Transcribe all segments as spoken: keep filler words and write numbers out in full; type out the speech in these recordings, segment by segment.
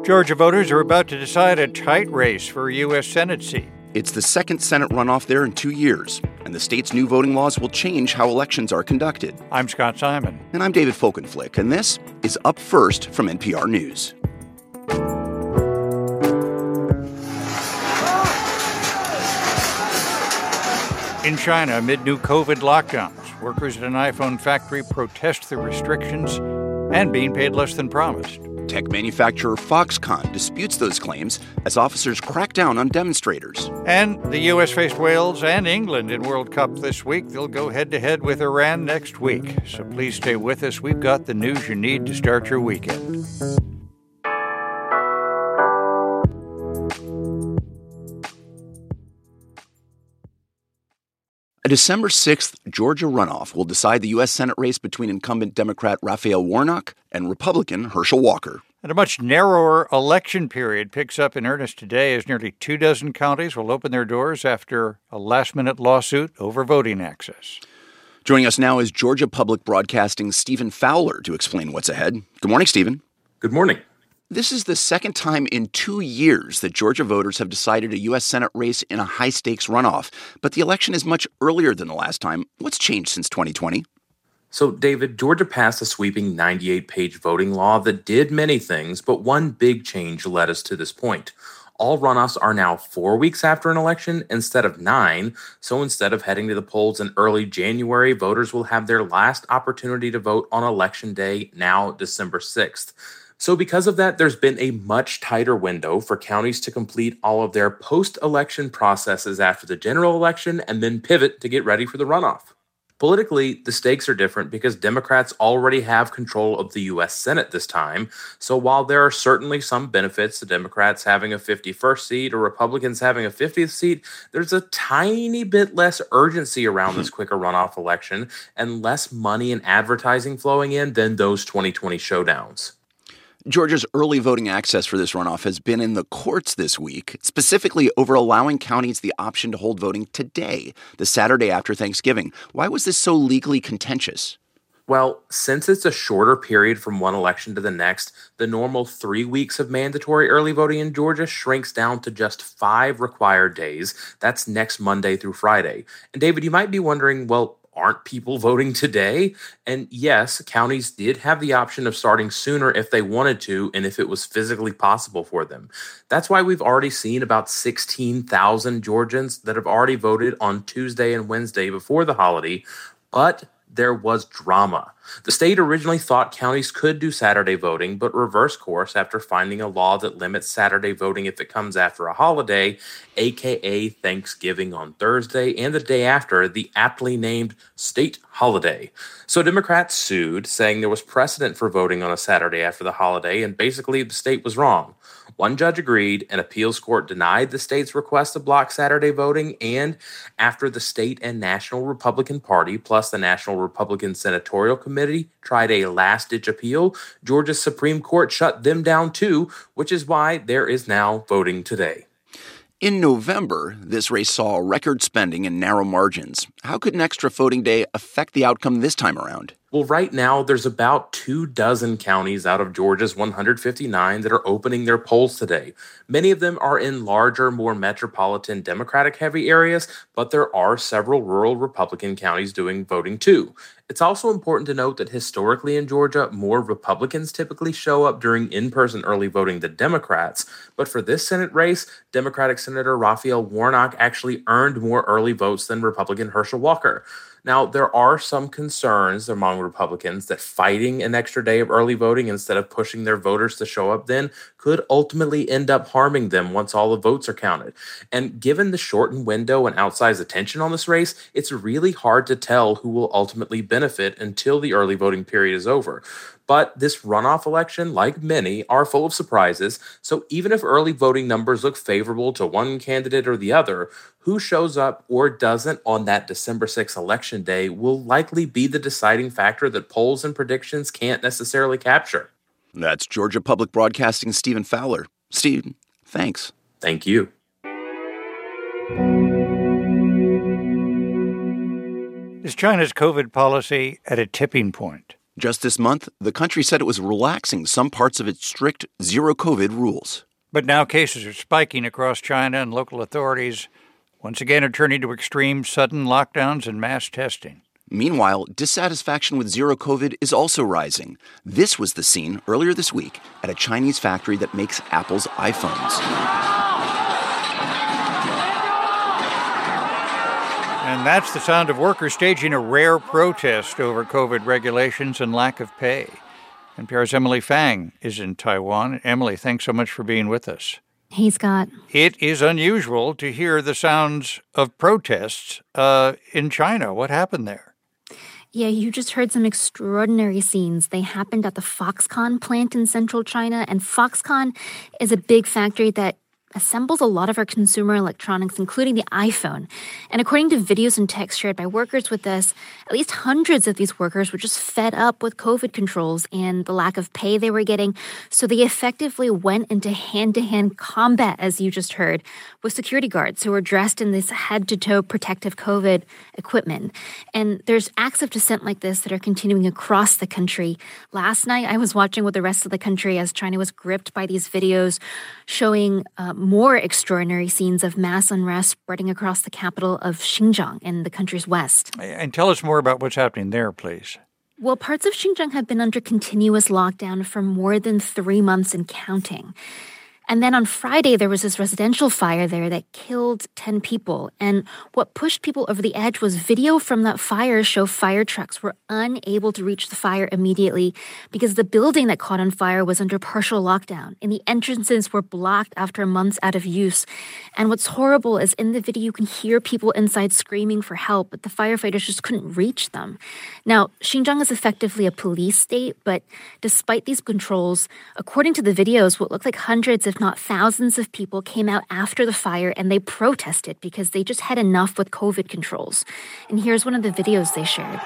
Georgia voters are about to decide a tight race for a U S Senate seat. It's the second Senate runoff there in two years, and the state's new voting laws will change how elections are conducted. I'm Scott Simon. And I'm David Folkenflik, and this is Up First from N P R News. In China, amid new COVID lockdowns, workers at an iPhone factory protest the restrictions and being paid less than promised. Tech manufacturer Foxconn disputes those claims as officers crack down on demonstrators. And the U S faced Wales and England in World Cup this week. They'll go head-to-head with Iran next week. So please stay with us. We've got the news you need to start your weekend. A December sixth Georgia runoff will decide the U S Senate race between incumbent Democrat Raphael Warnock and Republican Herschel Walker. And a much narrower election period picks up in earnest today as nearly two dozen counties will open their doors after a last-minute lawsuit over voting access. Joining us now is Georgia Public Broadcasting's Stephen Fowler to explain what's ahead. Good morning, Stephen. Good morning. This is the second time in two years that Georgia voters have decided a U S Senate race in a high-stakes runoff. But the election is much earlier than the last time. What's changed since twenty twenty? So, David, Georgia passed a sweeping ninety-eight page voting law that did many things, but one big change led us to this point. All runoffs are now four weeks after an election instead of nine. So instead of heading to the polls in early January, voters will have their last opportunity to vote on Election Day, now December sixth. So because of that, there's been a much tighter window for counties to complete all of their post-election processes after the general election and then pivot to get ready for the runoff. Politically, the stakes are different because Democrats already have control of the U S Senate this time. So while there are certainly some benefits to Democrats having a fifty-first seat or Republicans having a fiftieth seat, there's a tiny bit less urgency around this quicker runoff election and less money and advertising flowing in than those twenty twenty showdowns. Georgia's early voting access for this runoff has been in the courts this week, specifically over allowing counties the option to hold voting today, the Saturday after Thanksgiving. Why was this so legally contentious? Well, since it's a shorter period from one election to the next, the normal three weeks of mandatory early voting in Georgia shrinks down to just five required days. That's next Monday through Friday. And David, you might be wondering, well, aren't people voting today? And yes, counties did have the option of starting sooner if they wanted to and if it was physically possible for them. That's why we've already seen about sixteen thousand Georgians that have already voted on Tuesday and Wednesday before the holiday. But there was drama. The state originally thought counties could do Saturday voting, but reversed course after finding a law that limits Saturday voting if it comes after a holiday, aka Thanksgiving on Thursday, and the day after, the aptly named state holiday. So Democrats sued, saying there was precedent for voting on a Saturday after the holiday, and basically the state was wrong. One judge agreed, an appeals court denied the state's request to block Saturday voting, and after the state and National Republican Party, plus the National Republican Senatorial Committee, tried a last-ditch appeal, Georgia's Supreme Court shut them down too, which is why there is now voting today. In November, this race saw record spending and narrow margins. How could an extra voting day affect the outcome this time around? Well, right now, there's about two dozen counties out of Georgia's one hundred fifty-nine that are opening their polls today. Many of them are in larger, more metropolitan Democratic-heavy areas, but there are several rural Republican counties doing voting too. It's also important to note that historically in Georgia, more Republicans typically show up during in-person early voting than Democrats. But for this Senate race, Democratic Senator Raphael Warnock actually earned more early votes than Republican Herschel Walker. Now, there are some concerns among Republicans that fighting an extra day of early voting instead of pushing their voters to show up then could ultimately end up harming them once all the votes are counted. And given the shortened window and outsized attention on this race, it's really hard to tell who will ultimately benefit until the early voting period is over. But this runoff election, like many, are full of surprises. So even if early voting numbers look favorable to one candidate or the other, who shows up or doesn't on that December sixth election day will likely be the deciding factor that polls and predictions can't necessarily capture. That's Georgia Public Broadcasting's Stephen Fowler. Steve, thanks. Thank you. Is China's COVID policy at a tipping point? Just this month, the country said it was relaxing some parts of its strict zero-COVID rules. But now cases are spiking across China, and local authorities once again are turning to extreme sudden lockdowns and mass testing. Meanwhile, dissatisfaction with zero COVID is also rising. This was the scene earlier this week at a Chinese factory that makes Apple's iPhones. And that's the sound of workers staging a rare protest over COVID regulations and lack of pay. N P R's Emily Fang is in Taiwan. Emily, thanks so much for being with us. Hey, Scott. It is unusual to hear the sounds of protests uh, in China. What happened there? Yeah, you just heard some extraordinary scenes. They happened at the Foxconn plant in central China, and Foxconn is a big factory that assembles a lot of our consumer electronics, including the iPhone. And according to videos and texts shared by workers with us, at least hundreds of these workers were just fed up with COVID controls and the lack of pay they were getting. So they effectively went into hand-to-hand combat, as you just heard, with security guards who were dressed in this head-to-toe protective COVID equipment. And there's acts of dissent like this that are continuing across the country. Last night, I was watching with the rest of the country as China was gripped by these videos showing uh, more extraordinary scenes of mass unrest spreading across the capital of Xinjiang in the country's west. And tell us more about what's happening there, please. Well, parts of Xinjiang have been under continuous lockdown for more than three months and counting. And then on Friday, there was this residential fire there that killed ten people. And what pushed people over the edge was video from that fire show fire trucks were unable to reach the fire immediately because the building that caught on fire was under partial lockdown and the entrances were blocked after months out of use. And what's horrible is in the video, you can hear people inside screaming for help, but the firefighters just couldn't reach them. Now, Xinjiang is effectively a police state, but despite these controls, according to the videos, what looked like hundreds of not thousands of people came out after the fire and they protested because they just had enough with COVID controls. And here's one of the videos they shared.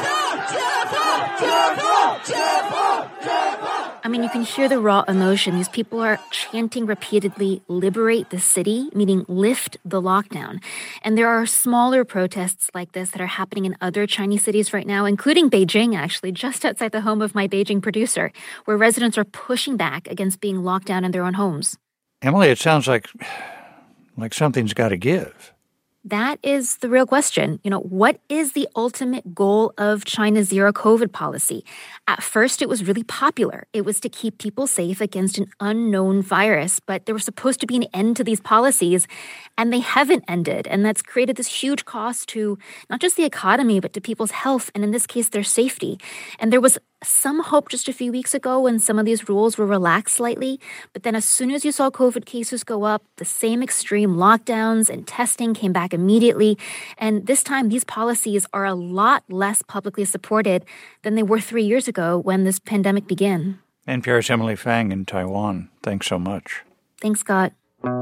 I mean, you can hear the raw emotion. These people are chanting repeatedly, "Liberate the city," meaning lift the lockdown. And there are smaller protests like this that are happening in other Chinese cities right now, including Beijing, actually, just outside the home of my Beijing producer, where residents are pushing back against being locked down in their own homes. Emily, it sounds like, like something's got to give. That is the real question. You know, what is the ultimate goal of China's zero COVID policy? At first, it was really popular. It was to keep people safe against an unknown virus, but there was supposed to be an end to these policies, and they haven't ended. And that's created this huge cost to not just the economy, but to people's health, and in this case, their safety. And there was some hope just a few weeks ago when some of these rules were relaxed slightly, but then as soon as you saw COVID cases go up, the same extreme lockdowns and testing came back immediately. And this time, these policies are a lot less publicly supported than they were three years ago when this pandemic began. N P R's Emily Fang in Taiwan. Thanks so much. Thanks, Scott.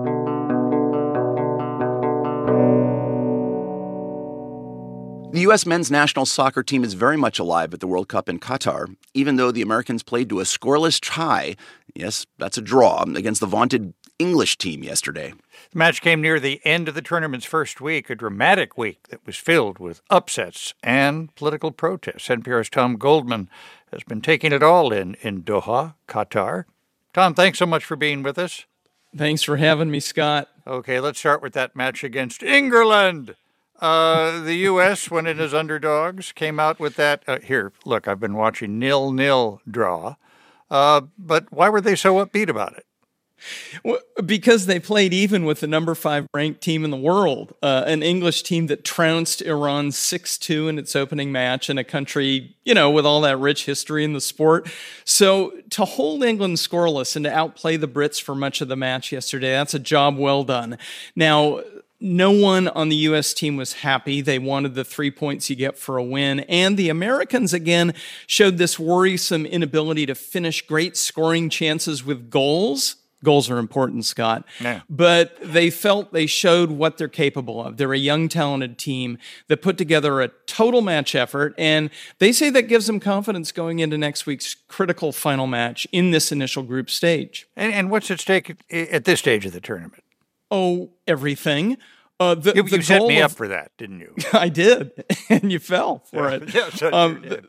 The U S men's national soccer team is very much alive at the World Cup in Qatar, even though the Americans played to a scoreless tie. Yes, that's a draw against the vaunted English team yesterday. The match came near the end of the tournament's first week, a dramatic week that was filled with upsets and political protests. N P R's Tom Goldman has been taking it all in in Doha, Qatar. Tom, thanks so much for being with us. Thanks for having me, Scott. Okay, let's start with that match against England. Uh, the U S, when it is underdogs, came out with that. Uh, here, look, I've been watching nil-nil draw. Uh, but why were they so upbeat about it? Well, because they played even with the number five ranked team in the world, uh, an English team that trounced Iran six two in its opening match in a country, you know, with all that rich history in the sport. So to hold England scoreless and to outplay the Brits for much of the match yesterday, that's a job well done. Now, no one on the U S team was happy. They wanted the three points you get for a win. And the Americans, again, showed this worrisome inability to finish great scoring chances with goals. Goals are important, Scott. Yeah. But they felt they showed what they're capable of. They're a young, talented team that put together a total match effort, and they say that gives them confidence going into next week's critical final match in this initial group stage. And, and what's at stake at this stage of the tournament? Oh, everything. Uh, the, you the you set me of, up for that, didn't you? I did, and you fell for yeah. it. Yeah, so um, you did.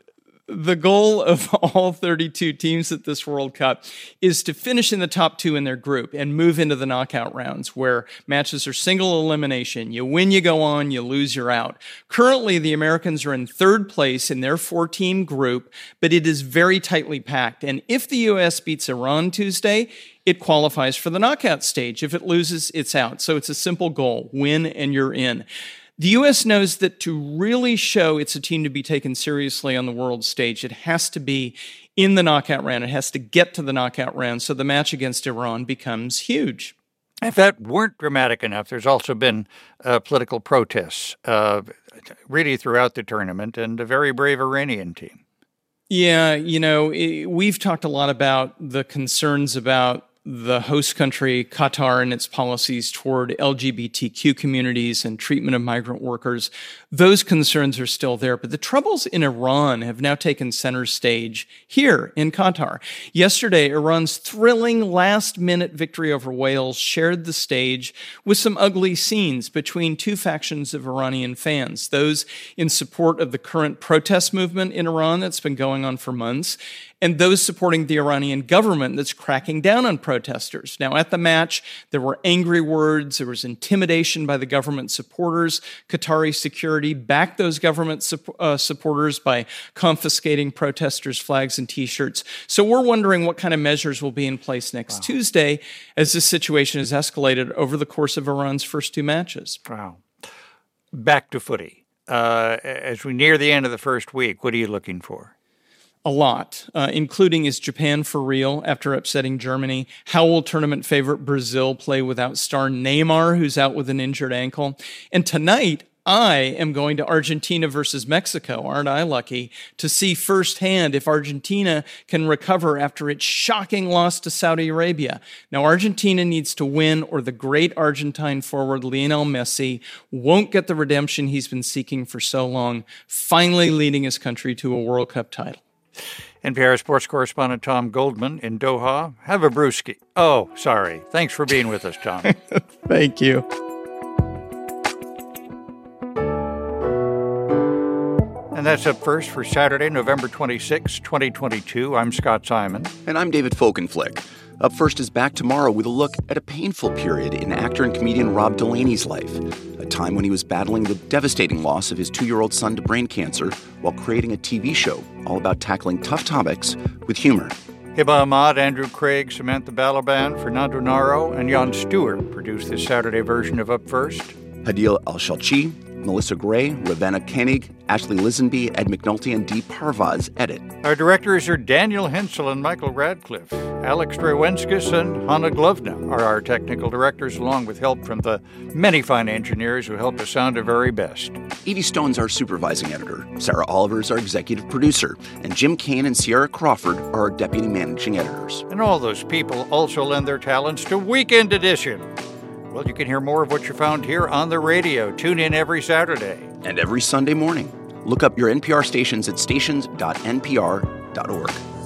The goal of all thirty-two teams at this World Cup is to finish in the top two in their group and move into the knockout rounds where matches are single elimination. You win, you go on, you lose, you're out. Currently, the Americans are in third place in their four-team group, but it is very tightly packed. And if the U S beats Iran Tuesday, it qualifies for the knockout stage. If it loses, it's out. So it's a simple goal. Win and you're in. The U S knows that to really show it's a team to be taken seriously on the world stage, it has to be in the knockout round. It has to get to the knockout round. So the match against Iran becomes huge. If that weren't dramatic enough, there's also been uh, political protests uh, really throughout the tournament and a very brave Iranian team. Yeah, you know, it, we've talked a lot about the concerns about the host country, Qatar, and its policies toward L G B T Q communities and treatment of migrant workers. Those concerns are still there. But the troubles in Iran have now taken center stage here in Qatar. Yesterday, Iran's thrilling last-minute victory over Wales shared the stage with some ugly scenes between two factions of Iranian fans, those in support of the current protest movement in Iran that's been going on for months, and those supporting the Iranian government that's cracking down on protesters. Now, at the match, there were angry words, there was intimidation by the government supporters. Qatari security backed those government su- uh, supporters by confiscating protesters' flags and T-shirts. So we're wondering what kind of measures will be in place next wow. Tuesday as this situation has escalated over the course of Iran's first two matches. Wow. Back to footy. Uh, as we near the end of the first week, what are you looking for? A lot, uh, including is Japan for real after upsetting Germany? How will tournament favorite Brazil play without star Neymar, who's out with an injured ankle? And tonight, I am going to Argentina versus Mexico. Aren't I lucky to see firsthand if Argentina can recover after its shocking loss to Saudi Arabia? Now, Argentina needs to win or the great Argentine forward Lionel Messi won't get the redemption he's been seeking for so long, finally leading his country to a World Cup title. N P R sports correspondent Tom Goldman in Doha. Have a brewski. Oh, sorry. Thanks for being with us, Tom. Thank you. And that's Up First for Saturday, November twenty-sixth, twenty twenty-two. I'm Scott Simon. And I'm David Folkenflik. Up First is back tomorrow with a look at a painful period in actor and comedian Rob Delaney's life, a time when he was battling the devastating loss of his two-year-old son to brain cancer while creating a T V show all about tackling tough topics with humor. Hiba Ahmad, Andrew Craig, Samantha Balaban, Fernando Naro, and Jan Stewart produced this Saturday version of Up First. Hadil Al-Shalchi, Melissa Gray, Ravenna Koenig, Ashley Lisenby, Ed McNulty, and Dee Parvaz edit. Our directors are Daniel Hensel and Michael Radcliffe. Alex Drewenskus and Hanna Glovna are our technical directors, along with help from the many fine engineers who help us sound our very best. Evie Stone's our supervising editor. Sarah Oliver is our executive producer. And Jim Kane and Sierra Crawford are our deputy managing editors. And all those people also lend their talents to Weekend Edition. Well, you can hear more of what you found here on the radio. Tune in every Saturday. And every Sunday morning. Look up your N P R stations at stations dot n p r dot org.